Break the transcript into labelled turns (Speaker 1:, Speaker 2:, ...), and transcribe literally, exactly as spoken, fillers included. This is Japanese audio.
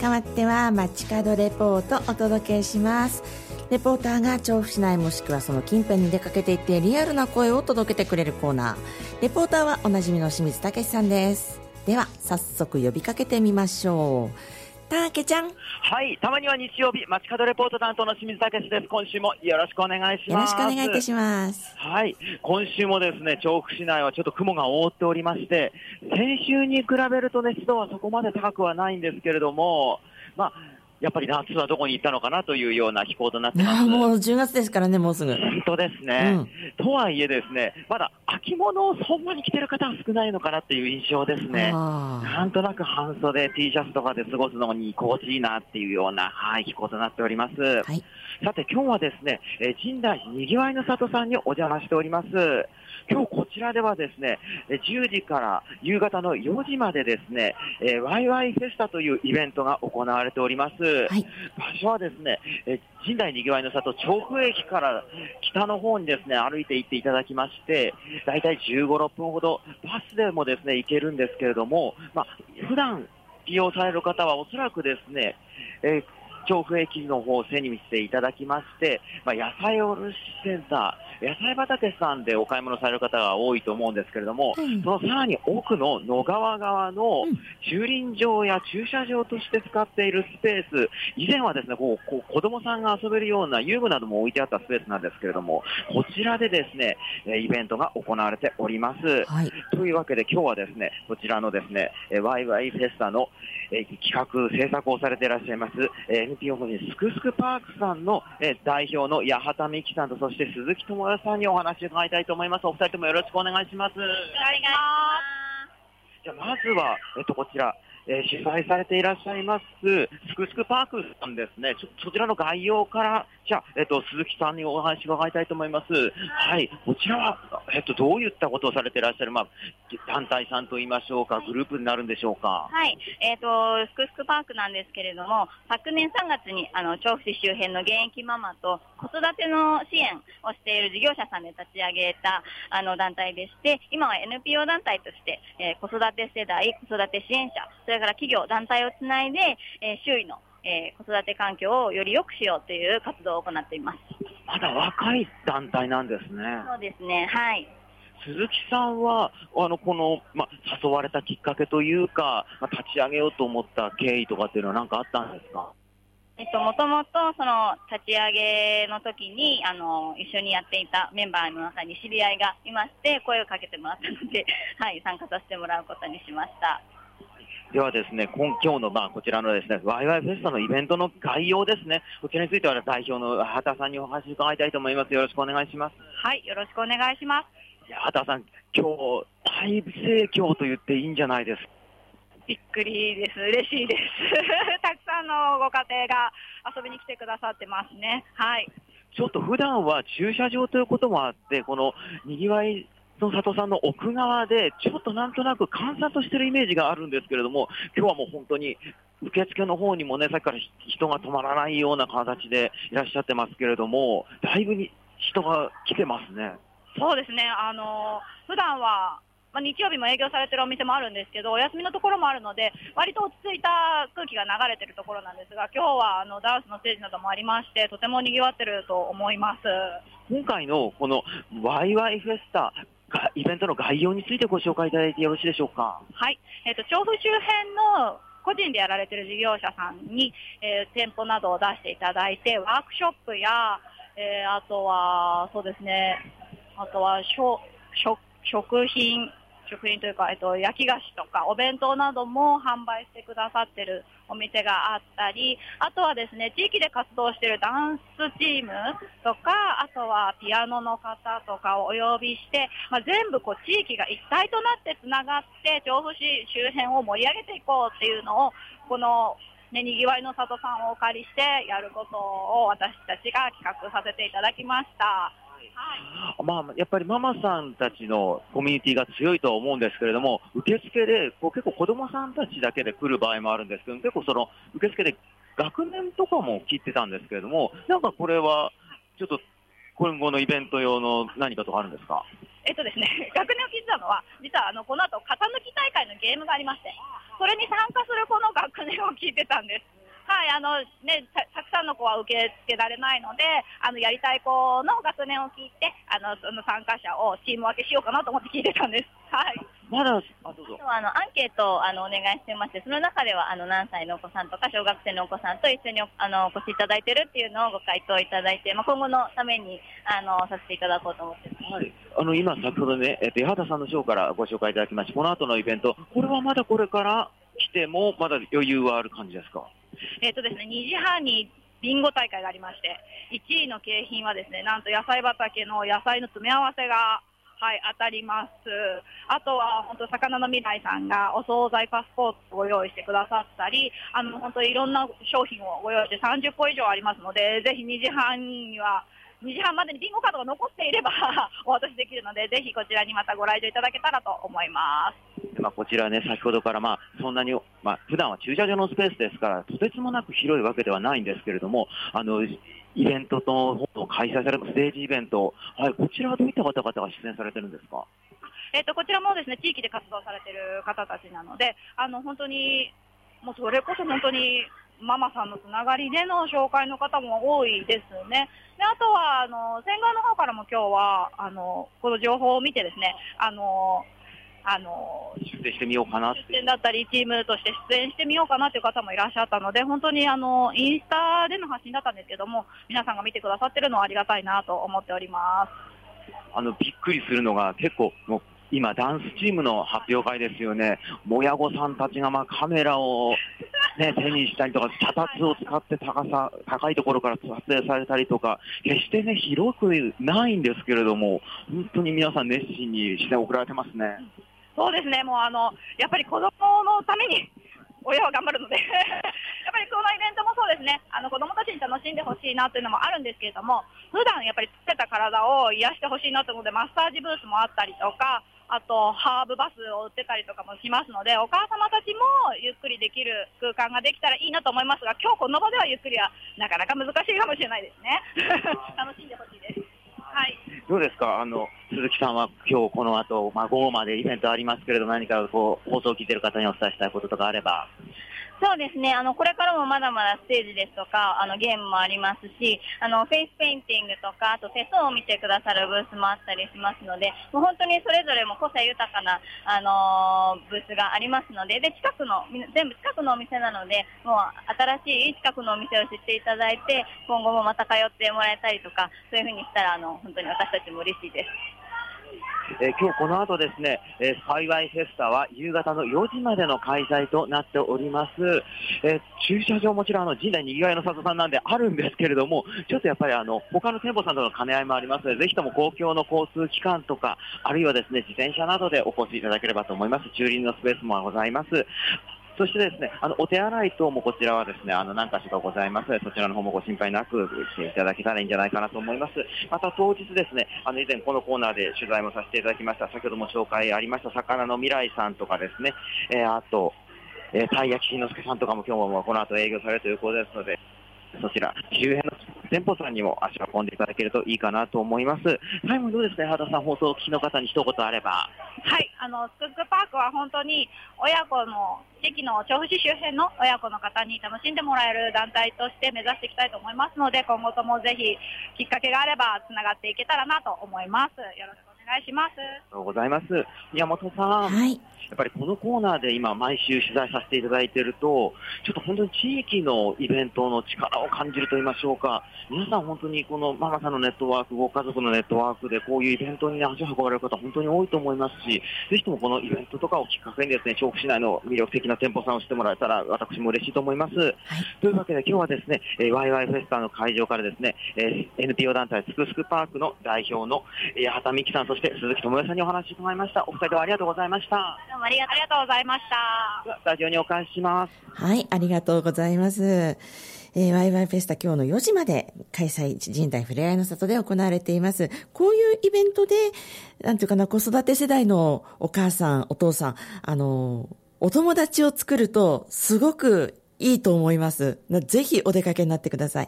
Speaker 1: 代わっては街角レポートお届けします。レポーターが調布市内もしくはその近辺に出かけていってリアルな声を届けてくれるコーナー。レポーターはおなじみの清水武さんです。では早速呼びかけてみましょう。たけちゃん。
Speaker 2: はい、たまには日曜日街角レポート担当の清水武です。今週もよろしくお願いします。
Speaker 1: よろしくお願いいたします。
Speaker 2: はい、今週もですね、調布市内はちょっと雲が覆っておりまして、先週に比べるとね、湿度はそこまで高くはないんですけれども、まあやっぱり夏はどこに行ったのかなというような気候となってます。
Speaker 1: もうじゅうがつですからね、もうすぐ。
Speaker 2: 本当ですね、うん、とはいえですね、まだ秋物をそんなに着てる方は少ないのかなっていう印象ですね。なんとなく半袖 T シャツとかで過ごすのに心地いいなっていうような、はい、気候となっております。はい、さて今日はですね、えー、神代にぎわいの里さんにお邪魔しております。今日こちらではですね、じゅうじから夕方のよじまでですね、えー、ワイワイフェスタというイベントが行われております。はい、場所はですね、えー、神代にぎわいの里調布駅から北の方にですね、歩いて行っていただきまして、だいたいじゅうご、ろっぷんほどバスでもですね、行けるんですけれども、まあ、普段利用される方はおそらくですね、えー調布駅の方を背に見せていただきまして、まあ、野菜卸センター、野菜畑さんでお買い物される方が多いと思うんですけれども、うん、そのさらに奥の野川側の駐輪場や駐車場として使っているスペース、以前はですね、こうこう子供さんが遊べるような遊具なども置いてあったスペースなんですけれども、こちらでですね、イベントが行われております。はい、というわけで今日はですね、こちらのですね、ワイワイフェスタの企画制作をされていらっしゃいます、エヌピーオー 法人すくすくパークさんの代表の八幡美希さんと、そして鈴木智代さんにお話を伺いたいと思います。お二人ともよろしくお願いします。お願いします。じゃあまずは、えっと、こちら、えー、主催されていらっしゃいますすくすくパークさんですね。ちょそちらの概要からじゃあ、えっと、鈴木さんにお話を伺いたいと思います。はい、こちらは、えっと、どういったことをされていらっしゃる、まあ、団体さんといいましょうか、グループになるんでしょうか。
Speaker 3: はい、えっと、すくすくパークなんですけれども、昨年さんがつにあの調布市周辺の現役ママと子育ての支援をしている事業者さんで立ち上げたあの団体でして、今は エヌピーオー 団体として、えー、子育て世代、子育て支援者、それから企業、団体をつないで、えー、周囲の、えー、子育て環境をより良くしようという活動を行っています。
Speaker 2: まだ若い団体なんですね。
Speaker 3: そうですね、はい。
Speaker 2: 鈴木さんはあのこの、ま、誘われたきっかけというか、ま、立ち上げようと思った経緯とかっていうのは何かあったんですか？
Speaker 3: えっと、もともとその立ち上げの時にあの一緒にやっていたメンバーの中に知り合いがいまして、声をかけてもらったので、はい、参加させてもらうことにしました。
Speaker 2: ではですね、今今日の、まあ、こちらのですね、ワイワイフェスタのイベントの概要ですね、こちらについては代表の八幡さんにお話を伺いたいと思います。よろしくお願いします。
Speaker 3: はい、よろしくお願いします。
Speaker 2: 八幡さん、今日大盛況と言っていいんじゃないですか？
Speaker 3: びっくりです。嬉しいです。たくさんのご家庭が遊びに来てくださってますね。はい。
Speaker 2: ちょっと普段は駐車場ということもあって、このにぎわいの里さんの奥側でちょっとなんとなく閑散としてるイメージがあるんですけれども、今日はもう本当に受付の方にもね、さっきから人が止まらないような形でいらっしゃってますけれども、だいぶに人が来てますね。
Speaker 3: そうですね、あの普段はまあ、日曜日も営業されてるお店もあるんですけど、お休みのところもあるので、割と落ち着いた空気が流れてるところなんですが、今日はあのダンスのステージなどもありまして、とても賑わってると思います。
Speaker 2: 今回のこのワイワイフェスタイベントの概要についてご紹介いただいてよろしいでしょうか？
Speaker 3: はい、えーと、調布周辺の個人でやられてる事業者さんに、えー、店舗などを出していただいて、ワークショップや、えー、あとはそうですね、あとは食食品食品というか、えっと、焼き菓子とかお弁当なども販売してくださってるお店があったり、あとはですね、地域で活動しているダンスチームとか、あとはピアノの方とかをお呼びして、まあ、全部こう地域が一体となってつながって調布市周辺を盛り上げていこうっていうのを、このね、にぎわいの里さんをお借りしてやることを私たちが企画させていただきました。
Speaker 2: はい、まあ、やっぱりママさんたちのコミュニティが強いとは思うんですけれども、受付でこう結構子どもさんたちだけで来る場合もあるんですけど、結構その受付で学年とかも切ってたんですけれども、なんかこれはちょっと今後のイベント用の何かとかあるんですか？
Speaker 3: えっとですね、学年を聞いてたのは、実はあのこの後型抜き大会のゲームがありまして、それに参加する子の学年を聞いてたんです。はい、あのね、た, たくさんの子は受け付けられないので、あのやりたい子の学年を聞いて、あのその参加者をチーム分けしようかなと思って聞いてたんです。はい。
Speaker 2: まだ、あ、どうぞ。
Speaker 4: あのアンケートをあのお願いしてまして、その中ではあの何歳のお子さんとか小学生のお子さんと一緒に お, あのお越しいただいているっていうのをご回答いただいて、まあ、今後のためにあのさせていただこうと思ってます。
Speaker 2: はい、あの今、先ほどね、えっと、八幡さんのショーからご紹介いただきまして、この後のイベント、これはまだこれから来ても、まだ余裕はある感じですか？
Speaker 3: えっとですね、にじはんにビンゴ大会がありまして、いちいの景品はですね、なんと野菜畑の野菜の詰め合わせが、はい、当たります。あとは本当魚の未来さんがお惣菜パスポートをご用意してくださったり、あの本当いろんな商品をご用意してさんじゅっこ以上ありますので、ぜひにじはんにはにじはんまでにビンゴカードが残っていればお渡しできるので、ぜひこちらにまたご来場いただけたらと思います。
Speaker 2: まあ、こちらね、先ほどから、まあ、そんなに、まあ、普段は駐車場のスペースですから、とてつもなく広いわけではないんですけれども、あの、イベントと開催されるステージイベント、はい、こちらはどういった方々が出演されてるんですか？
Speaker 3: えっと、こちらもですね、地域で活動されている方たちなので、あの、本当に、もうそれこそ本当に、ママさんのつながりでの紹介の方も多いですね。で、あとは、あの、仙川の方からも今日は、あの、この情報を見てですね、あの、あの
Speaker 2: 出演してみようかなって
Speaker 3: 出演だったりチームとして出演してみようかなという方もいらっしゃったので、本当にあのインスタでの発信だったんですけども、皆さんが見てくださってるのはありがたいなと思っております。
Speaker 2: あのびっくりするのが、結構もう今ダンスチームの発表会ですよね。親御さんたちがまあカメラを、ね、手にしたりとか、脚立を使って高さ高いところから撮影されたりとか、決してね広くないんですけれども、本当に皆さん熱心に視線を送られてますね。
Speaker 3: そうですね、もうあのやっぱり子供のために親は頑張るのでやっぱりこのイベントもそうですね、あの子供たちに楽しんでほしいなというのもあるんですけれども、普段やっぱりつけた体を癒してほしいなというので、マッサージブースもあったりとか、あとハーブバスを売ってたりとかもしますので、お母様たちもゆっくりできる空間ができたらいいなと思いますが、今日この場ではゆっくりはなかなか難しいかもしれないですね楽しんでほしいです。はい、
Speaker 2: どうですか、あの鈴木さんは今日この後、まあ、午後までイベントありますけれど、何かこう放送を聞いている方にお伝えしたいこととかあれば。
Speaker 4: そうですね、あのこれからもまだまだステージですとかあのゲームもありますし、あのフェイスペインティングとか、あと手相を見てくださるブースもあったりしますので、もう本当にそれぞれも個性豊かな、あのー、ブースがありますので、で近くの全部近くのお店なので、もう新しい近くのお店を知っていただいて、今後もまた通ってもらえたりとか、そういう風にしたらあの本当に私たちも嬉しいです。
Speaker 2: えー、今日この後ですね、えー、幸いフェスタは夕方のよじまでの開催となっております。えー、駐車場もちろんあの神代にぎわいの里さんなんであるんですけれども、ちょっとやっぱりあの他の店舗さんとの兼ね合いもありますので、ぜひとも公共の交通機関とか、あるいはですね自転車などでお越しいただければと思います。駐輪のスペースもございます。そしてですね、あのお手洗い等もこちらはですね、あの何か所かございますので、そちらの方もご心配なくしていただけたらいいんじゃないかなと思います。また当日ですね、あの以前このコーナーで取材もさせていただきました、先ほども紹介ありました魚の未来さんとかですね、えー、あと、えー、たい焼きしんのすけさんとかも今日もこの後営業されるということですので、そちら周辺の店舗さんにも足を運んでいただけるといいかなと思います。最後にどうですか、原田さん、放送を聞きの方に一言あれば。
Speaker 3: はい、あのスクスクパークは本当に親子の地域の調布市周辺の親子の方に楽しんでもらえる団体として目指していきたいと思いますので、今後ともぜひきっかけがあればつながっていけたらなと思います。よろしくお願いします。
Speaker 2: ありがとうございます。宮本さん、
Speaker 1: はい、
Speaker 2: やっぱりこのコーナーで今毎週取材させていただいていると、ちょっと本当に地域のイベントの力を感じると言いましょうか、皆さん本当にこのママさんのネットワーク、ご家族のネットワークでこういうイベントに、ね、足を運ばれる方本当に多いと思いますし、ぜひともこのイベントとかをきっかけにですね、調布市内の魅力的な店舗さんをしてもらえたら私も嬉しいと思います。はい、というわけで今日はですね、えー、ワイワイフェスタの会場からですね、えー、エヌピーオー 団体スクスクパークの代表の八幡美希さん、そして鈴木智代さんにお話を伺いました。お二人ではありがとうございました。
Speaker 4: どうもありが
Speaker 3: とうございました。
Speaker 2: スタジオにお返しします。
Speaker 1: はい、ありがとうございます。えー、ワイワイフェスタ今日のよじまで開催、神代ふれあいの里で行われています。こういうイベントで、なんていうかな、子育て世代のお母さん、お父さん、あの、お友達を作るとすごくいいと思います。ぜひお出かけになってください。